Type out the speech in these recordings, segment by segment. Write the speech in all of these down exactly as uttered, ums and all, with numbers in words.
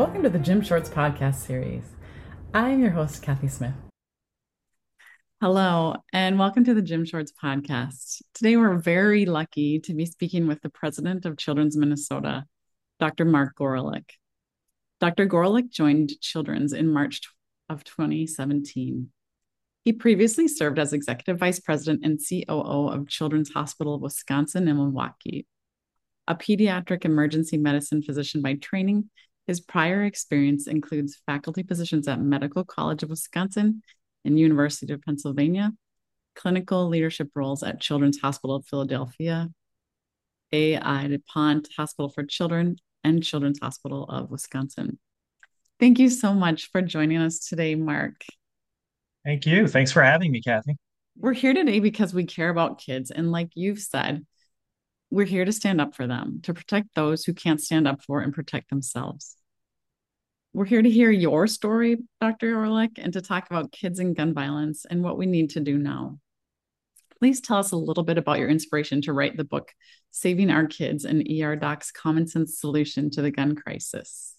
Welcome to the Gym Shorts podcast series. I am your host, Kathy Smith. Hello, and welcome to the Gym Shorts podcast. Today, we're very lucky to be speaking with the president of Children's Minnesota, Doctor Mark Gorelick. Doctor Gorelick joined Children's in March of twenty seventeen. He previously served as executive vice president and C O O of Children's Hospital of Wisconsin in Milwaukee. A pediatric emergency medicine physician by training, his prior experience includes faculty positions at Medical College of Wisconsin and University of Pennsylvania, clinical leadership roles at Children's Hospital of Philadelphia, A I DuPont Hospital for Children, and Children's Hospital of Wisconsin. Thank you so much for joining us today, Mark. Thank you. Thanks for having me, Kathy. We're here today because we care about kids. And like you've said, we're here to stand up for them, to protect those who can't stand up for and protect themselves. We're here to hear your story, Doctor Orlick, and to talk about kids and gun violence and what we need to do now. Please tell us a little bit about your inspiration to write the book, Saving Our Kids, an E R Doc's Common Sense Solution to the Gun Crisis.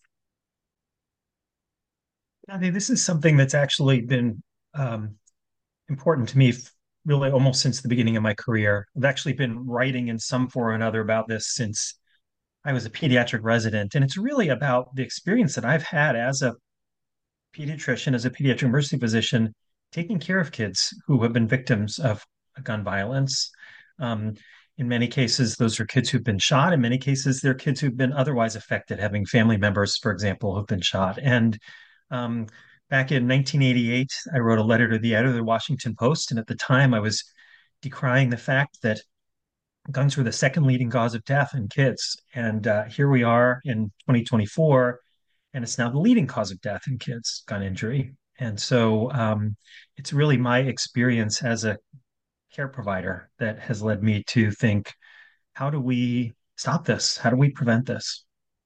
Kathy, this is something that's actually been um, important to me f- really almost since the beginning of my career. I've actually been writing in some form or another about this since I was a pediatric resident. And it's really about the experience that I've had as a pediatrician, as a pediatric emergency physician, taking care of kids who have been victims of gun violence. Um, in many cases, those are kids who've been shot. In many cases, they're kids who've been otherwise affected, having family members, for example, who've been shot. And um, back in nineteen eighty-eight, I wrote a letter to the editor of the Washington Post. And at the time, I was decrying the fact that guns were the second leading cause of death in kids. And uh, here we are in twenty twenty-four, and it's now the leading cause of death in kids, gun injury. And so um, it's really my experience as a care provider that has led me to think, how do we stop this? How do we prevent this?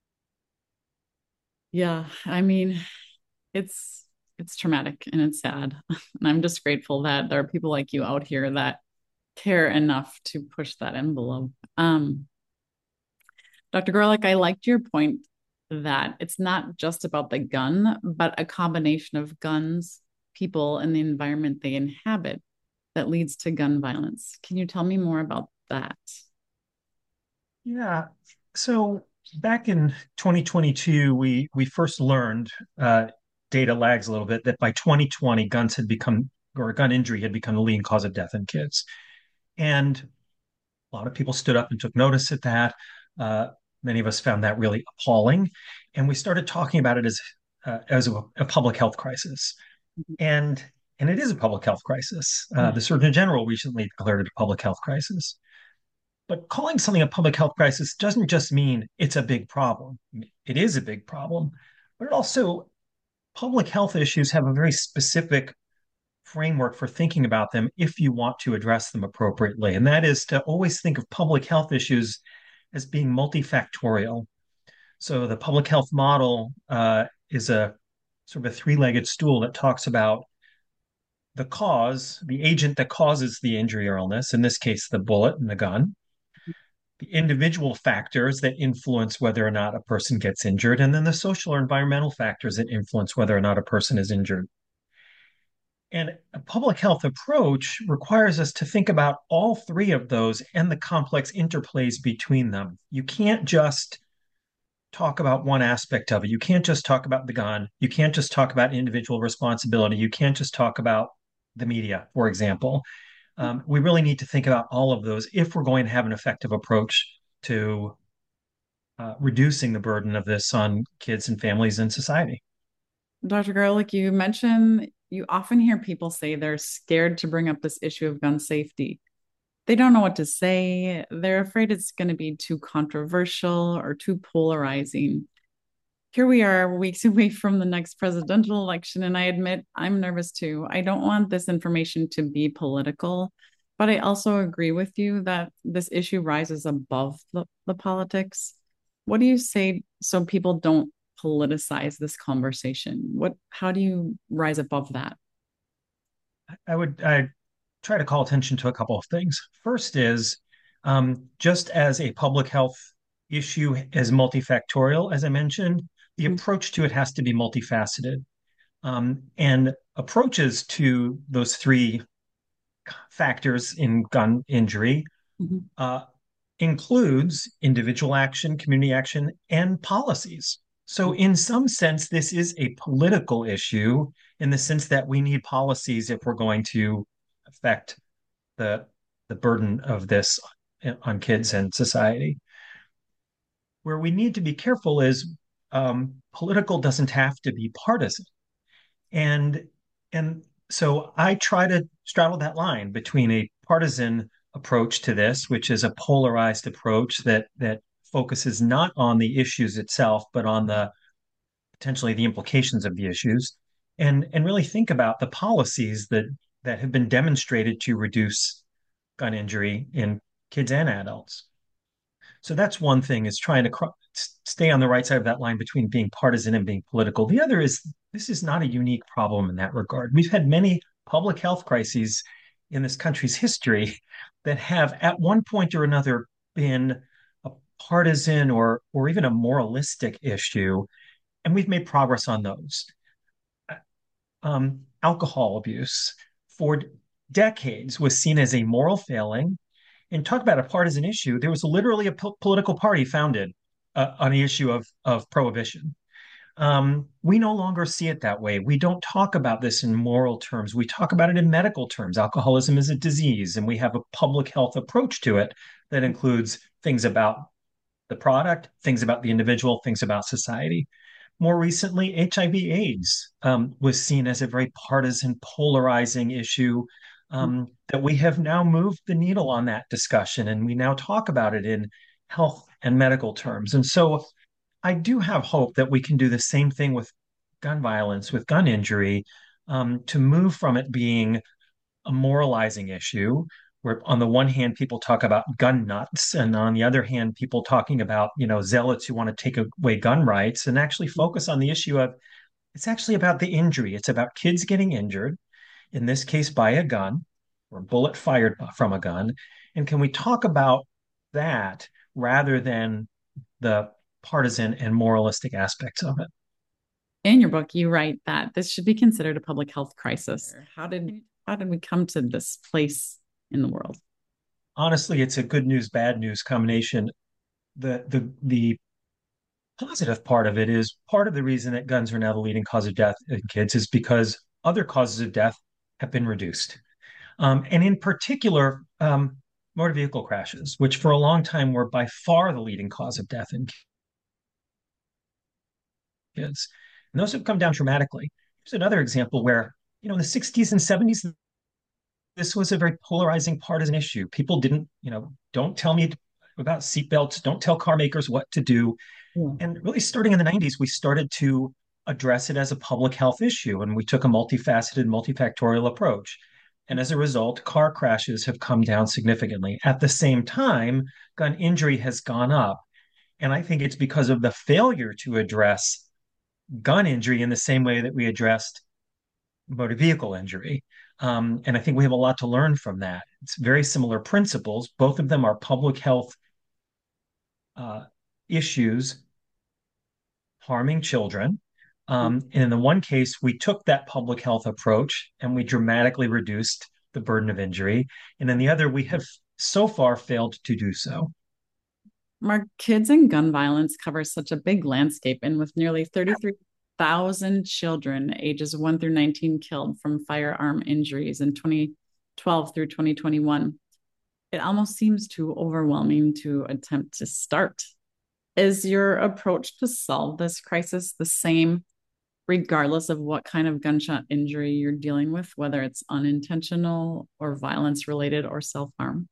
Yeah, I mean, it's it's traumatic and it's sad. And I'm just grateful that there are people like you out here that care enough to push that envelope. Um, Doctor Gorlick, I liked your point that it's not just about the gun, but a combination of guns, people, and the environment they inhabit that leads to gun violence. Can you tell me more about that? Yeah. So back in twenty twenty-two, we we first learned, uh, data lags a little bit, that by twenty twenty, guns had become, or gun injury had become the leading cause of death in kids. And a lot of people stood up and took notice at that. Uh, Many of us found that really appalling, and we started talking about it as uh, as a, a public health crisis. And and it is a public health crisis. Uh, the Surgeon General recently declared it a public health crisis. But calling something a public health crisis doesn't just mean it's a big problem. It is a big problem, but it also, public health issues have a very specific framework for thinking about them if you want to address them appropriately. And that is to always think of public health issues as being multifactorial. So the public health model uh, is a sort of a three-legged stool that talks about the cause, the agent that causes the injury or illness, in this case, the bullet and the gun, the individual factors that influence whether or not a person gets injured, and then the social or environmental factors that influence whether or not a person is injured. And a public health approach requires us to think about all three of those and the complex interplays between them. You can't just talk about one aspect of it. You can't just talk about the gun. You can't just talk about individual responsibility. You can't just talk about the media, for example. Um, we really need to think about all of those if we're going to have an effective approach to uh, reducing the burden of this on kids and families and society. Doctor Garlick, you mentioned you often hear people say they're scared to bring up this issue of gun safety. They don't know what to say. They're afraid it's going to be too controversial or too polarizing. Here we are, weeks away from the next presidential election, and I admit I'm nervous too. I don't want this information to be political, but I also agree with you that this issue rises above the, the politics. What do you say so people don't politicize this conversation? What, how do you rise above that? I would I try to call attention to a couple of things. First is, um, just as a public health issue is multifactorial, as I mentioned, the approach to it has to be multifaceted. Um, and approaches to those three factors in gun injury Mhm. uh, includes individual action, community action, and policies. So, in some sense, this is a political issue in the sense that we need policies if we're going to affect the the burden of this on kids and society. Where we need to be careful is um, political doesn't have to be partisan, and and so I try to straddle that line between a partisan approach to this, which is a polarized approach that that focuses not on the issues itself, but on the potentially the implications of the issues, and and really think about the policies that that have been demonstrated to reduce gun injury in kids and adults. So that's one thing, is trying to cr- stay on the right side of that line between being partisan and being political. The other is this is not a unique problem in that regard. We've had many public health crises in this country's history that have at one point or another been a partisan or or even a moralistic issue, and we've made progress on those. Um, alcohol abuse for decades was seen as a moral failing, and talk about a partisan issue. There was literally a po- political party founded uh, on the issue of of prohibition. Um, we no longer see it that way. We don't talk about this in moral terms. We talk about it in medical terms. Alcoholism is a disease, and we have a public health approach to it that includes things about the product, things about the individual, things about society. More recently, H I V AIDS um, was seen as a very partisan, polarizing issue, um, that we have now moved the needle on that discussion, and we now talk about it in health and medical terms. And so I do have hope that we can do the same thing with gun violence, with gun injury, um, to move from it being a moralizing issue, where on the one hand people talk about gun nuts, and on the other hand people talking about, you know, zealots who want to take away gun rights, and actually focus on the issue of it's actually about the injury. It's about kids getting injured, in this case by a gun or a bullet fired from a gun. And can we talk about that rather than the partisan and moralistic aspects of it? In your book, you write that this should be considered a public health crisis. How did how did we come to this place in the world? Honestly, it's a good news, bad news combination. The the the positive part of it is part of the reason that guns are now the leading cause of death in kids is because other causes of death have been reduced. Um, and in particular, um, motor vehicle crashes, which for a long time were by far the leading cause of death in kids. And those have come down dramatically. Here's another example where, you know, in the sixties and seventies, this was a very polarizing partisan issue. People didn't, you know, don't tell me about seatbelts, don't tell car makers what to do. Yeah. And really, starting in the nineties, we started to address it as a public health issue, and we took a multifaceted, multifactorial approach. And as a result, car crashes have come down significantly. At the same time, gun injury has gone up. And I think it's because of the failure to address gun injury in the same way that we addressed motor vehicle injury. Um, and I think we have a lot to learn from that. It's very similar principles. Both of them are public health uh, issues harming children. Um, and in the one case, we took that public health approach and we dramatically reduced the burden of injury. And in the other, we have so far failed to do so. Mark, kids and gun violence covers such a big landscape, and with nearly thirty-three thousand children ages one through nineteen killed from firearm injuries in twenty twelve through twenty twenty-one, it almost seems too overwhelming to attempt to start. Is your approach to solve this crisis the same, regardless of what kind of gunshot injury you're dealing with, whether it's unintentional or violence related or self harm?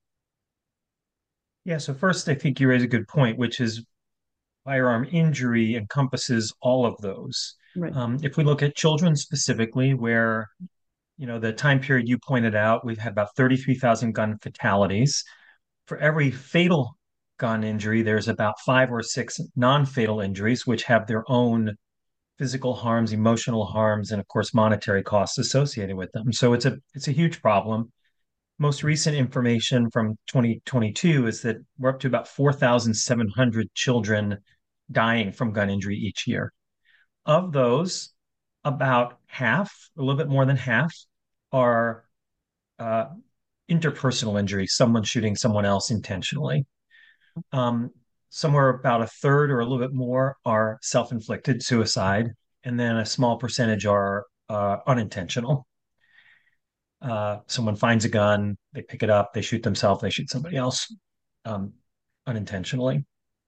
Yeah, so first, I think you raise a good point, which is firearm injury encompasses all of those. Right. Um, if we look at children specifically, where, you know, the time period you pointed out, we've had about thirty-three thousand gun fatalities. For every fatal gun injury, there's about five or six non-fatal injuries, which have their own physical harms, emotional harms, and of course monetary costs associated with them. So it's a it's a huge problem. Most recent information from twenty twenty-two is that we're up to about four thousand seven hundred children dying from gun injury each year. of those, about half, a little bit more than half, are uh, interpersonal injury, someone shooting someone else intentionally. Um, Somewhere about a third or a little bit more are self-inflicted suicide, and then a small percentage are uh, unintentional. Uh, someone finds a gun, they pick it up, they shoot themselves, they shoot somebody else um, unintentionally.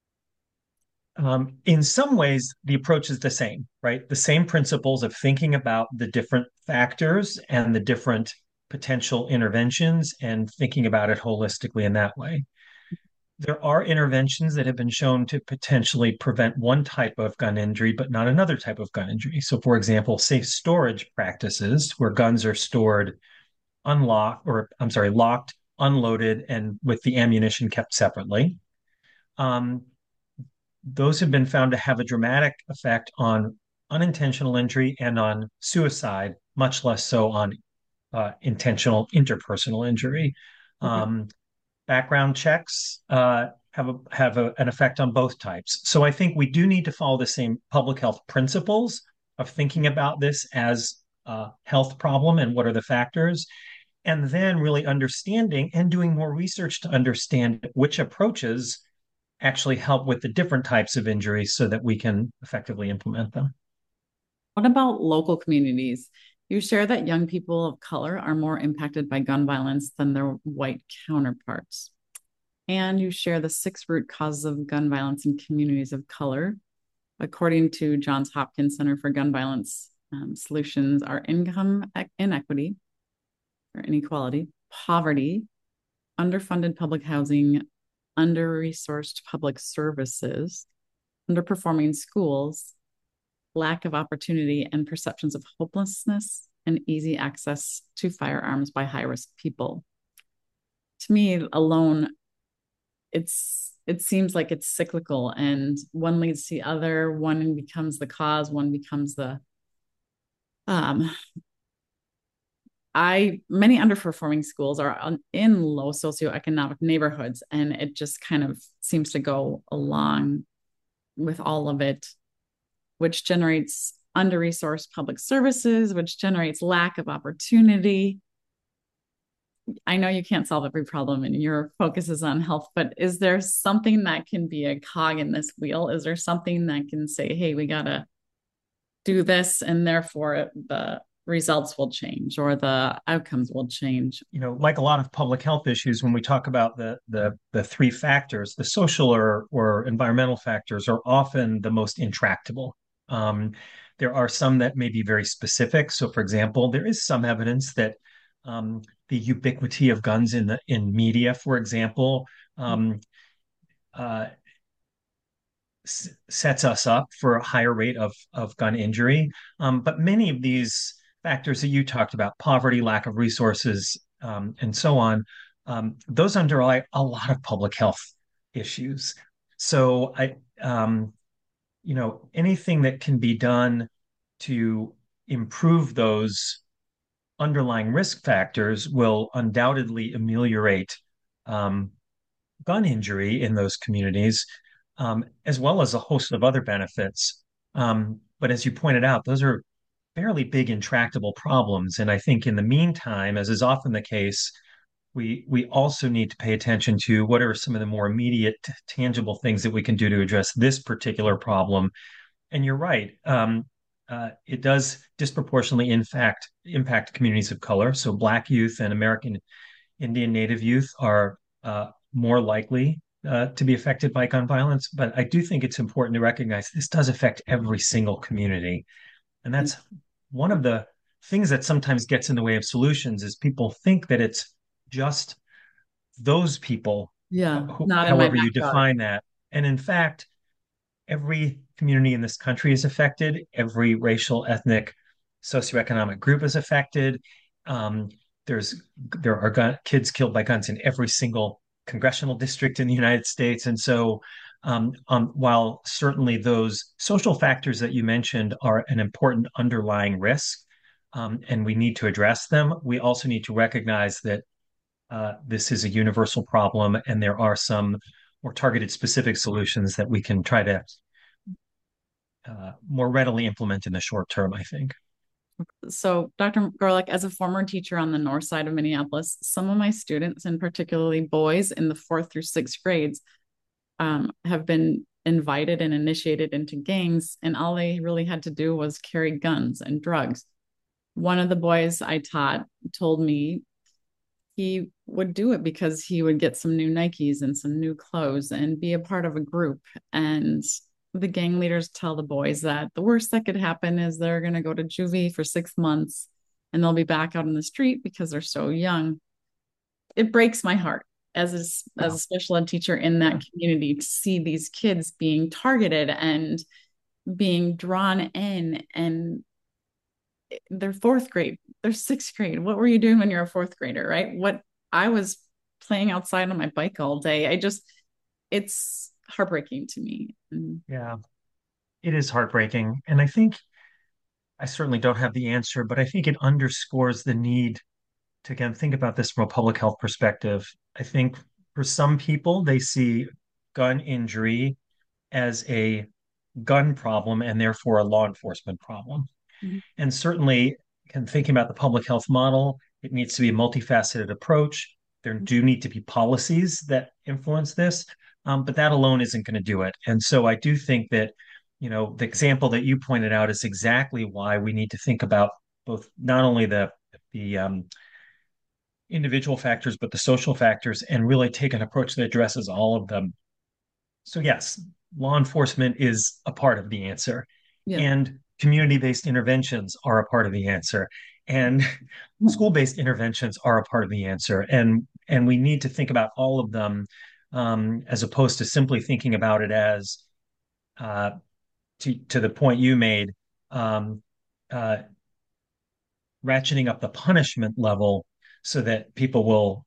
Um, in some ways, the approach is the same, right? The same principles of thinking about the different factors and the different potential interventions and thinking about it holistically in that way. There are interventions that have been shown to potentially prevent one type of gun injury, but not another type of gun injury. So, for example, safe storage practices where guns are stored unlocked, or I'm sorry, locked, unloaded, and with the ammunition kept separately. Um, those have been found to have a dramatic effect on unintentional injury and on suicide, much less so on uh, intentional interpersonal injury. Okay. Um, Background checks uh, have a, have a, an effect on both types. So I think we do need to follow the same public health principles of thinking about this as a health problem and what are the factors, and then really understanding and doing more research to understand which approaches actually help with the different types of injuries so that we can effectively implement them. What about local communities? You share that young people of color are more impacted by gun violence than their white counterparts. And you share the six root causes of gun violence in communities of color. According to Johns Hopkins Center for Gun Violence um, Solutions, are income inequity or inequality, poverty, underfunded public housing, under-resourced public services, underperforming schools, lack of opportunity, and perceptions of hopelessness and easy access to firearms by high-risk people. To me alone, it's it seems like it's cyclical and one leads to the other, one becomes the cause, one becomes the um I many underperforming schools are in low socioeconomic neighborhoods, and it just kind of seems to go along with all of it, which generates under-resourced public services, which generates lack of opportunity. I know you can't solve every problem and your focus is on health, but is there something that can be a cog in this wheel? Is there something that can say, hey, we got to do this and therefore the results will change or the outcomes will change? You know, like a lot of public health issues, when we talk about the the the three factors, the social or or environmental factors are often the most intractable. Um, there are some that may be very specific. So, for example, there is some evidence that um, the ubiquity of guns in the in media, for example, um, uh, s- sets us up for a higher rate of of gun injury. Um, but many of these factors that you talked about, poverty, lack of resources, um, and so on, um, those underlie a lot of public health issues. So I, um, you know, anything that can be done to improve those underlying risk factors will undoubtedly ameliorate um, gun injury in those communities, um, as well as a host of other benefits. Um, but as you pointed out, those are fairly big, intractable problems. And I think in the meantime, as is often the case, we we also need to pay attention to what are some of the more immediate, tangible things that we can do to address this particular problem. And you're right. Um, uh, it does disproportionately, in fact, impact communities of color. So Black youth and American Indian Native youth are uh, more likely uh, to be affected by gun violence. But I do think it's important to recognize this does affect every single community. And that's one of the things that sometimes gets in the way of solutions is people think that it's just those people, uh, Yeah, who, not in my however you backyard. define that. And in fact, every community in this country is affected. Every racial, ethnic, socioeconomic group is affected. Um, there's there are gun, kids killed by guns in every single congressional district in the United States, and so um, um, while certainly those social factors that you mentioned are an important underlying risk, um, and we need to address them, we also need to recognize that uh, this is a universal problem, and there are some more targeted, specific solutions that we can try to uh, more readily implement in the short term, I think. So, Doctor Gorlick, as a former teacher on the north side of Minneapolis, some of my students, and particularly boys in the fourth through sixth grades, um, have been invited and initiated into gangs, and all they really had to do was carry guns and drugs. One of the boys I taught told me he would do it because he would get some new Nikes and some new clothes and be a part of a group. And the gang leaders tell the boys that the worst that could happen is they're going to go to juvie for six months and they'll be back out in the street because they're so young. It breaks my heart as a, as Yeah. a special ed teacher in that community to see these kids being targeted and being drawn in, and they're fourth grade, they're sixth grade. What were you doing when you're a fourth grader, right? What I was playing outside on my bike all day. I just, it's heartbreaking to me. And Yeah, it is heartbreaking. And I think I certainly don't have the answer, but I think it underscores the need to, again, think about this from a public health perspective. I think for some people, they see gun injury as a gun problem and therefore a law enforcement problem. And certainly, in thinking about the public health model, it needs to be a multifaceted approach. There do need to be policies that influence this, um, but that alone isn't going to do it. And so I do think that, you know, the example that you pointed out is exactly why we need to think about both not only the the um, individual factors, but the social factors, and really take an approach that addresses all of them. So yes, law enforcement is a part of the answer, yeah. and community-based interventions are a part of the answer, and school-based interventions are a part of the answer, and and we need to think about all of them um, as opposed to simply thinking about it as uh, to to the point you made, um, uh, ratcheting up the punishment level so that people will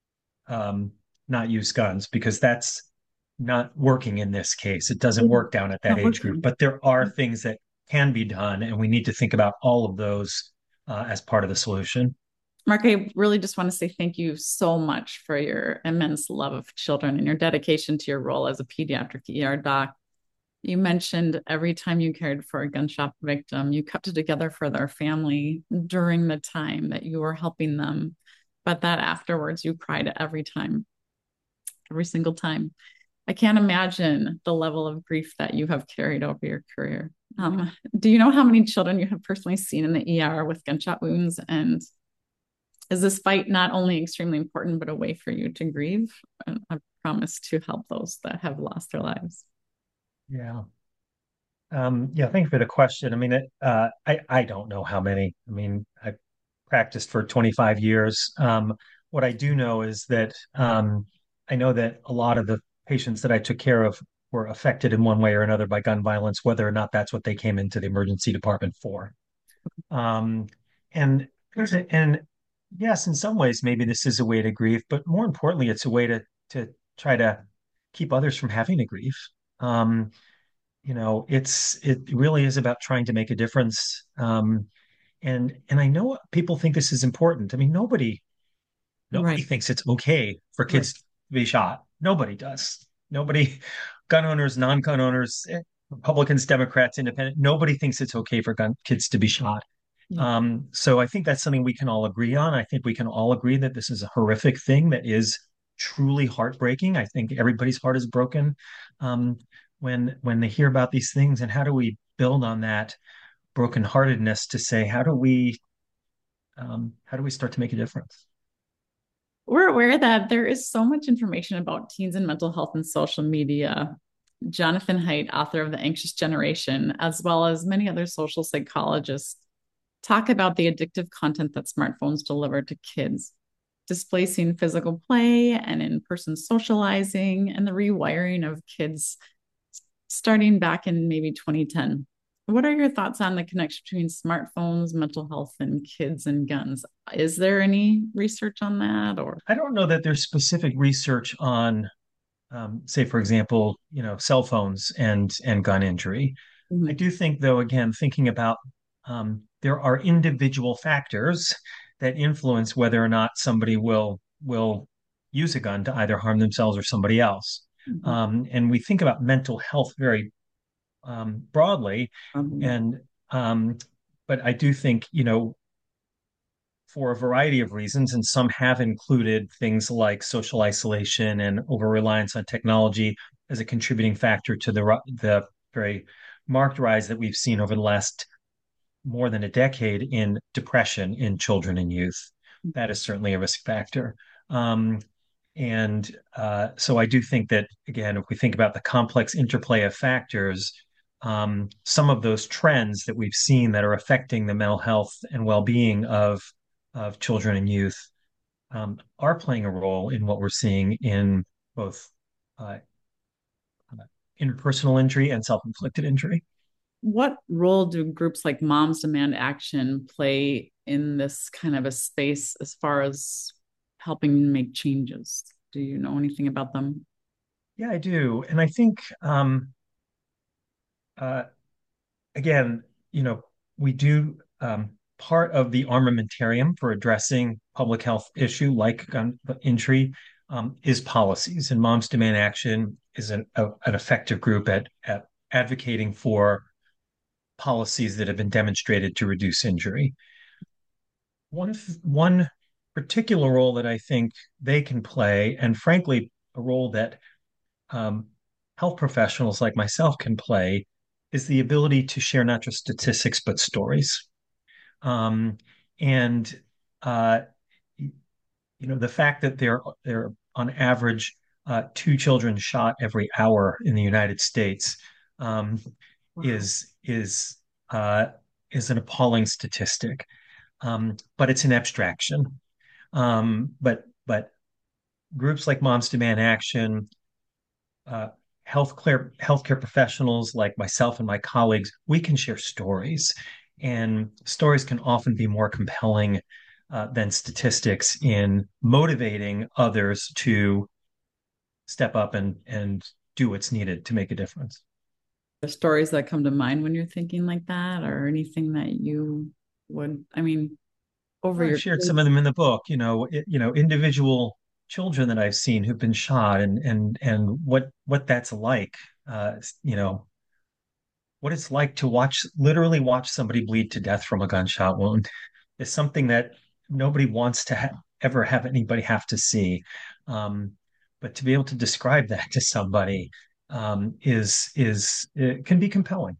um, not use guns because that's not working in this case. It doesn't work down at that Not age group, working. but there are things that can be done, and we need to think about all of those uh, as part of the solution. Mark, I really just want to say thank you so much for your immense love of children and your dedication to your role as a pediatric E R doc. You mentioned every time you cared for a gunshot victim, you kept it together for their family during the time that you were helping them. But that afterwards, you cried every time, every single time. I can't imagine the level of grief that you have carried over your career. Um, do you know how many children you have personally seen in the E R with gunshot wounds? And is this fight not only extremely important, but a way for you to grieve? And I promise to help those that have lost their lives. Yeah. Um, yeah, thank you for the question. I mean, it, uh, I, I don't know how many. I mean, I practiced for twenty-five years. Um, what I do know is that um, I know that a lot of the patients that I took care of were affected in one way or another by gun violence, whether or not that's what they came into the emergency department for. Um, and and yes, in some ways, maybe this is a way to grieve, but more importantly, it's a way to to try to keep others from having to grieve. Um, you know, it's it really is about trying to make a difference. Um, and and I know people think this is important. I mean, nobody nobody Right. thinks it's okay for Right. kids to be shot. Nobody does. Nobody, gun owners, non-gun owners, eh, Republicans, Democrats, Independent, nobody thinks it's okay for gun kids to be shot. Yeah. Um, so I think that's something we can all agree on. I think we can all agree that this is a horrific thing that is truly heartbreaking. I think everybody's heart is broken um, when when they hear about these things. And how do we build on that brokenheartedness to say, how do we um, how do we start to make a difference? We're aware that there is so much information about teens and mental health in social media. Jonathan Haidt, author of The Anxious Generation, as well as many other social psychologists, talk about the addictive content that smartphones deliver to kids, displacing physical play and in person socializing, and the rewiring of kids starting back in maybe twenty ten. What are your thoughts on the connection between smartphones, mental health, and kids and guns? Is there any research on that or? I don't know that there's specific research on, um, say, for example, you know, cell phones and and gun injury. I Mhm. do think, though, again, thinking about um, there are individual factors that influence whether or not somebody will will use a gun to either harm themselves or somebody else. Mhm. Um, and we think about mental health very um, broadly. Um, And um, but I do think, you know, for a variety of reasons, and some have included things like social isolation and over reliance on technology as a contributing factor to the the very marked rise that we've seen over the last more than a decade in depression in children and youth. That is certainly a risk factor. Um, and uh, so I do think that, again, if we think about the complex interplay of factors, um, some of those trends that we've seen that are affecting the mental health and well-being of of children and youth um, are playing a role in what we're seeing in both uh, interpersonal injury and self-inflicted injury. what role do groups like Moms Demand Action play in this kind of a space as far as helping make changes? Do you know anything about them? Yeah, I do, and I think um, uh, again, you know, we do um, part of the armamentarium for addressing public health issue like gun injury um, is policies, and Moms Demand Action is an, a, an effective group at, at advocating for policies that have been demonstrated to reduce injury. One one particular role that I think they can play, and frankly, a role that um, health professionals like myself can play, is the ability to share not just statistics but stories. Um, and uh, you know, the fact that there there are on average uh, two children shot every hour in the United States um, Wow. is is uh, is an appalling statistic. Um, but it's an abstraction. Um, but but groups like Moms Demand Action, uh, healthcare healthcare professionals like myself and my colleagues, we can share stories, and stories can often be more compelling uh, than statistics in motivating others to step up and and do what's needed to make a difference. The stories that come to mind when you're thinking like that, or anything that you would, I mean, over Well, I've your shared some of kids? them in the book. You know, it, you know, individual children that I've seen who've been shot, and and and what what that's like. Uh, you know, what it's like to watch, literally watch somebody bleed to death from a gunshot wound is something that nobody wants to ha ever have anybody have to see. Um, but to be able to describe that to somebody um, is is it can be compelling.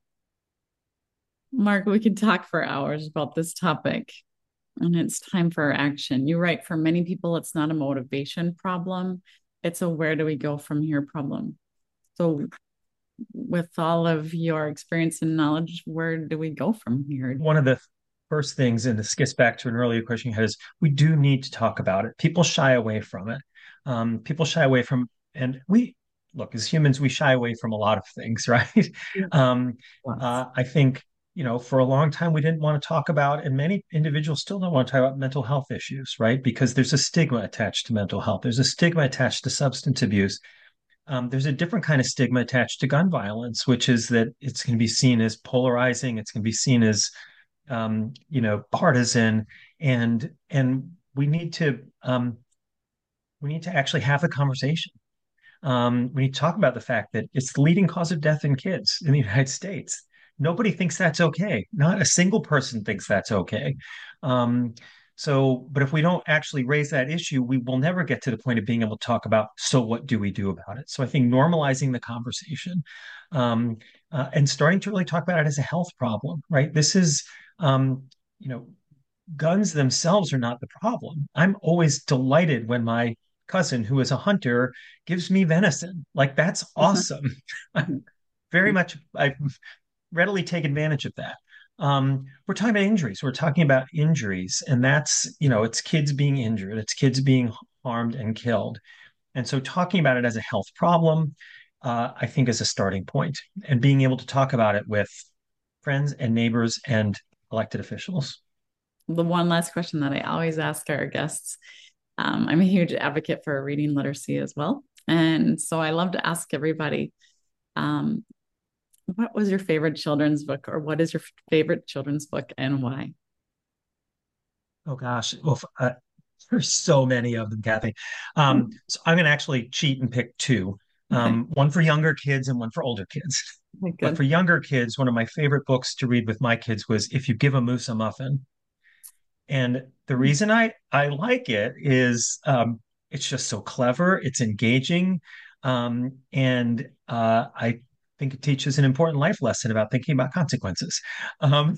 Mark, we could talk for hours about this topic, and it's time for action. You're right. For many people, it's not a motivation problem. It's a where do we go from here problem. So, with all of your experience and knowledge, where do we go from here? One of the first things, and this gets back to an earlier question you had, is we do need to talk about it. People shy away from it. Um, people shy away from, and we look as humans, we shy away from a lot of things, right? Yeah. Um, Lots. uh, I think, you know, for a long time we didn't want to talk about, and many individuals still don't want to talk about mental health issues, right? Because there's a stigma attached to mental health. There's a stigma attached to substance abuse. Um, there's a different kind of stigma attached to gun violence, which is that it's going to be seen as polarizing. It's going to be seen as um, you know, partisan, and and we need to um, we need to actually have the conversation. Um, we need to talk about the fact that it's the leading cause of death in kids in the United States. Nobody thinks that's okay. Not a single person thinks that's okay. Um, so, but if we don't actually raise that issue, we will never get to the point of being able to talk about, so what do we do about it? So I think normalizing the conversation um, uh, and starting to really talk about it as a health problem, right? This is, um, you know, guns themselves are not the problem. I'm always delighted when my cousin, who is a hunter, gives me venison. Like, that's awesome. Very much, I readily take advantage of that. Um, we're talking about injuries. We're talking about injuries, and that's, you know, it's kids being injured, it's kids being harmed and killed. And so talking about it as a health problem, uh, I think is a starting point, and being able to talk about it with friends and neighbors and elected officials. The one last question that I always ask our guests. Um, I'm a huge advocate for reading literacy as well. And so I love to ask everybody, um, what was your favorite children's book, or what is your favorite children's book and why? Oh gosh, well, uh, there's so many of them, Kathy. Um, so I'm going to actually cheat and pick two. Okay. um, one for younger kids and one for older kids. Okay, But good. for younger kids, one of my favorite books to read with my kids was If You Give a Moose a Muffin. And the reason I I like it is um, it's just so clever, it's engaging, um, and uh, I think it teaches an important life lesson about thinking about consequences. Um,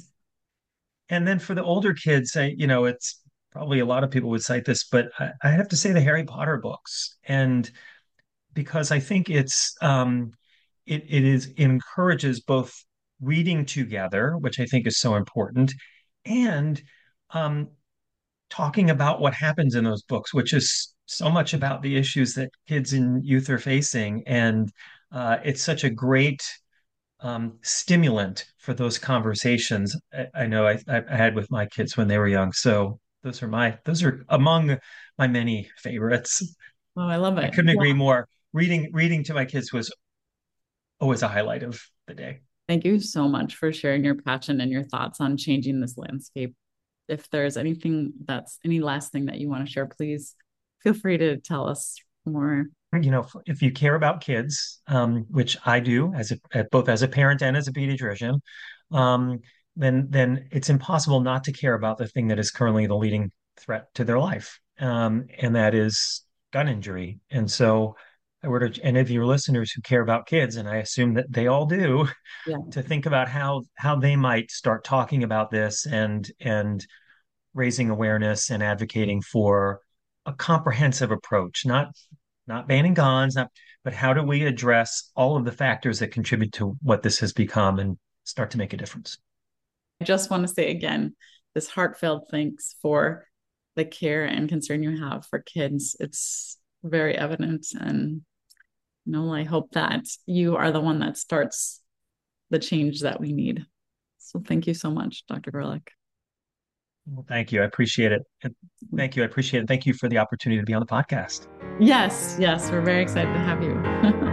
and then for the older kids, I, you know, it's probably a lot of people would cite this, but I, I have to say the Harry Potter books, and because I think it's um, it it is it encourages both reading together, which I think is so important, and um, talking about what happens in those books, which is so much about the issues that kids and youth are facing. And uh, it's such a great um, stimulant for those conversations. I, I know I, I had with my kids when they were young. So those are my those are among my many favorites. Oh, I love I it. couldn't Yeah. agree more. Reading reading to my kids was always a highlight of the day. Thank you so much for sharing your passion and your thoughts on changing this landscape. If there's anything that's any last thing that you want to share, please feel free to tell us more. You know, if you care about kids, um, which I do as a both as a parent and as a pediatrician, um, then then it's impossible not to care about the thing that is currently the leading threat to their life, um, and that is gun injury. And so, I would urge any of your listeners who care about kids, and I assume that they all do, Yeah. to think about how how they might start talking about this and and raising awareness and advocating for a comprehensive approach, not not banning guns, not, but how do we address all of the factors that contribute to what this has become and start to make a difference? I just want to say again, this heartfelt thanks for the care and concern you have for kids. It's very evident. And you know, I hope that you are the one that starts the change that we need. So thank you so much, Doctor Gerlich. Well, thank you. I appreciate it. And thank you. I appreciate it. Thank you for the opportunity to be on the podcast. Yes, yes, we're very excited to have you.